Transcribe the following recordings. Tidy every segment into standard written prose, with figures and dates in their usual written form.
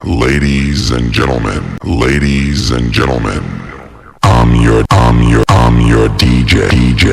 Ladies and gentlemen, I'm your DJ.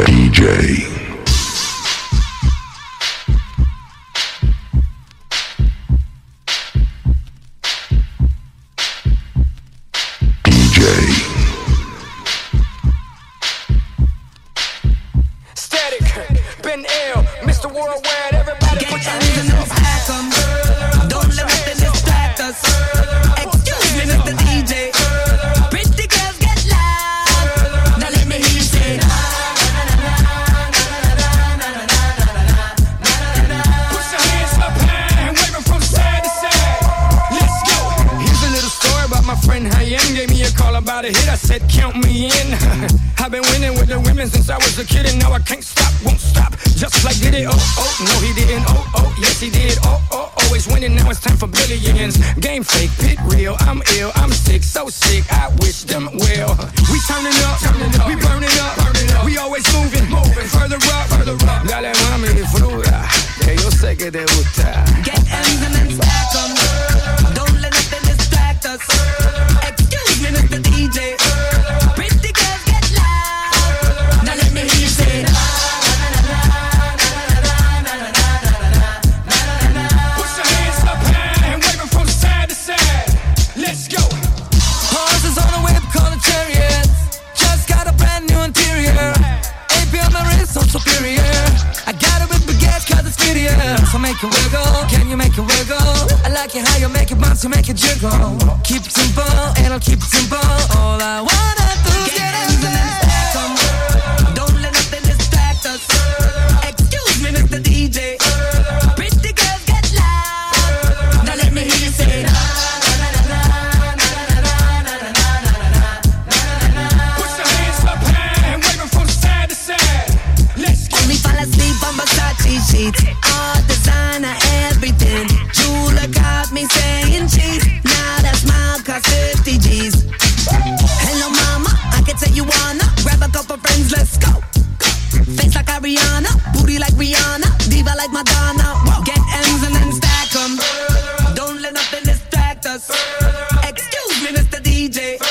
Static, been ill, Mr. Worldwide, everybody put your hands up. Don't let nothing distract us. Excuse me, Mr. DJ. Pretty girls get loud. Now let me hear you say Put your hands up high and wave 'em from side to side. Let's go. Here's a little story about my friend Hayem. Gave me a call about a hit. I said, count me in. I've been winning with the women since I was a kid, and now I can't stop, won't stop. Just like did it. Oh, no he didn't. Oh, yes he did. Oh, always winning. Now it's time for billions. Game fake, pit real. I'm ill, I'm sick, so sick. I wish them well. We turning up, we burning up. We always moving, further up. Dale mami, disfruta. Que yo sé que te gusta. get M's and then stack 'em. Don't let nothing distract us. Excuse me, Mr. DJ. Pretty girls get loud. Now let me hear you say Put your hands up high and wave 'em from side to side. Let's go. horses on a whip called a chariot. Just got a brand new interior. AP on my wrist, so superior. I got it with baguette cause it's prettier. So make it wiggle, can you make it wiggle? I like it how you make it bounce, you make it jiggle. Keep it simple, and I'll keep it simple. All I wanna do is get M's and then stack 'em. Don't let nothing distract us. Excuse me, Mr. DJ. Pretty girls get loud. Now let me hear you say Put your hands up high and wave 'em from side to side. Let's go. only fall asleep on Versace sheets. All designer, everything. Jula got me saying cheese. Now that smile cost 50 G's. Hello mama, I can tell you wanna grab a couple friends, let's go. Face like Ariana, booty like Rihanna, diva like Madonna. Get M's and then stack 'em. Don't let nothing distract us. Excuse me, Mr. DJ.